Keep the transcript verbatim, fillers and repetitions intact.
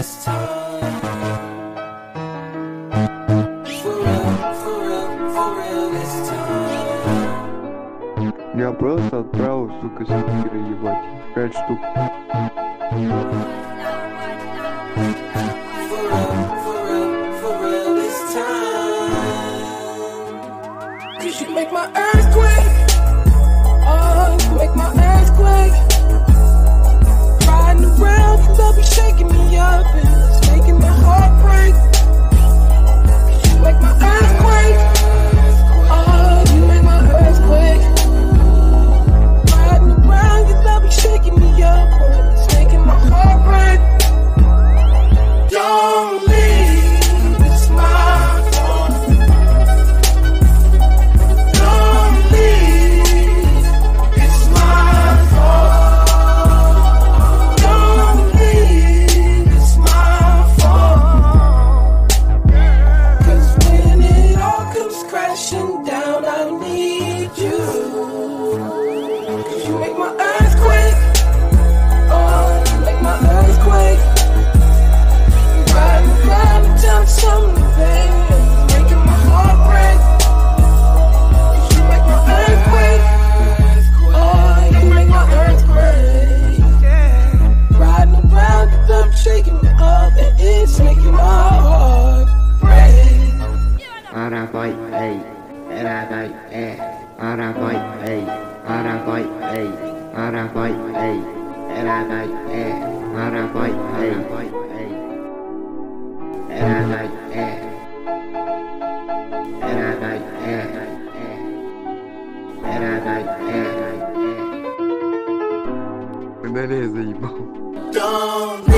this time. For real, for real, for real this time. Я просто отправил, сука, стикеры ебать. Пять штук. For real, for real, for real this time. Cause you make my earthquake. Oh, you make my earthquake. Riding around, you love me shaking me up, and it's making my heart break. Cause you make my earthquake. Oh, you make my earthquake. Riding around, you love me shaking me up, and it's making my heart break. Don't leave, it's my fault. Don't leave, it's my fault. Don't leave, it's my fault. Cause when it all comes crashing down, I need you. Cause you make my earthquake. Oh, you make my earthquake. Riding around and telling something, baby, making my heart break. Cause you make my earthquake. Oh, you make my earthquake. Riding around, you love shaking me up, and it's making my heart break. Arabai, hey, Arabai, eh, Arabai, hey, Arabai, hey, Arabai, hey, Arabai, eh, Arabai, hey, Arabai, eh, Arabai, eh, Arabai, eh. Когда я заебал. Don't